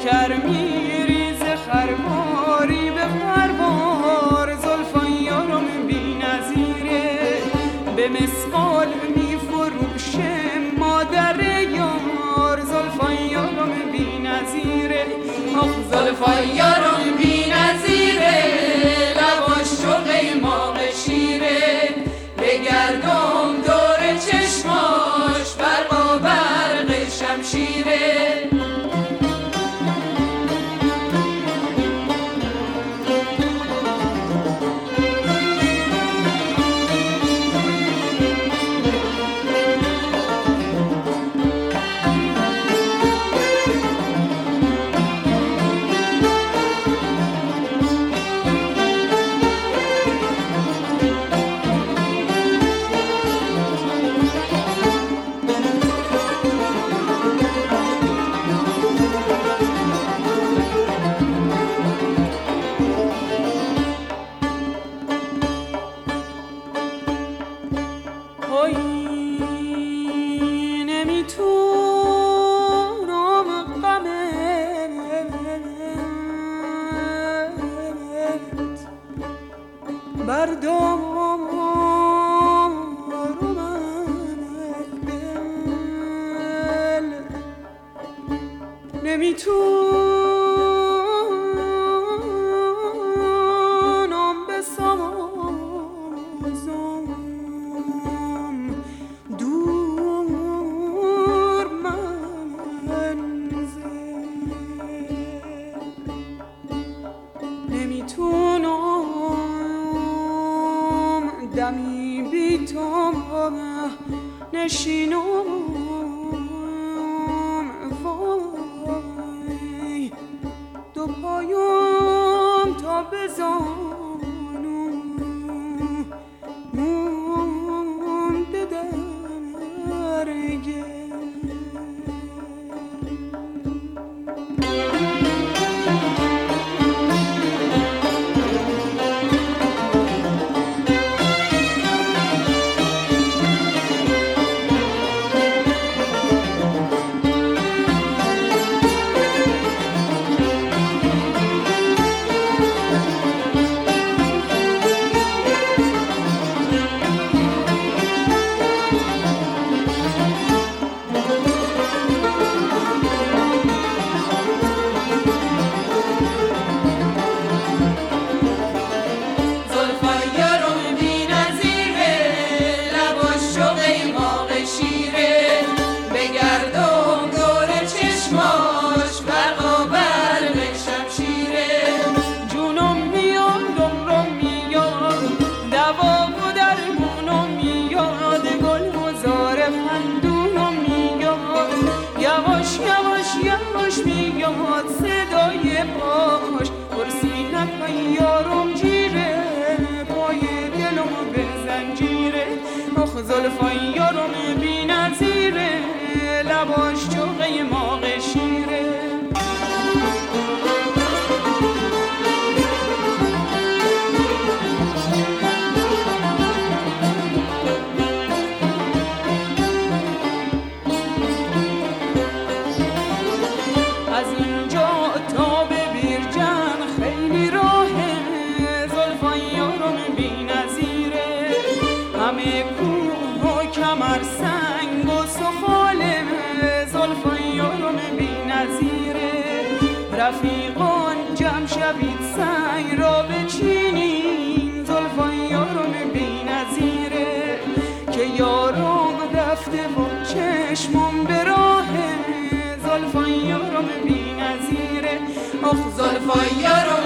شکر میریز خرواری به خروار، زلفان یارم بی نظیره به مسقال میفروشه مادر یار، زلفان یارم بی نظیره زلفان یارم بی نظیره لباش چو قیماق شیره بگردم دور چشماش برق و برق شمشیره نمیتونم بسازم دور منزل، نمیتونم دمی بی تو نشینم دو پایم تا بزانم مونده در گل. صدای پاش پرسینک یارم جیره پای دلم به زنجیره آخ زلفای یارم بی نظیره لباش چو قیماق شیره همه کوه و کمر سنگ و سخاله زلفان یارم بی نظیره رفیقان جمع شوید سنگ را بچینین زلفان یارم بی نظیره که یارم رفته و چشمم به راه زلفان یارم بی نظیره آخ زلفان یارم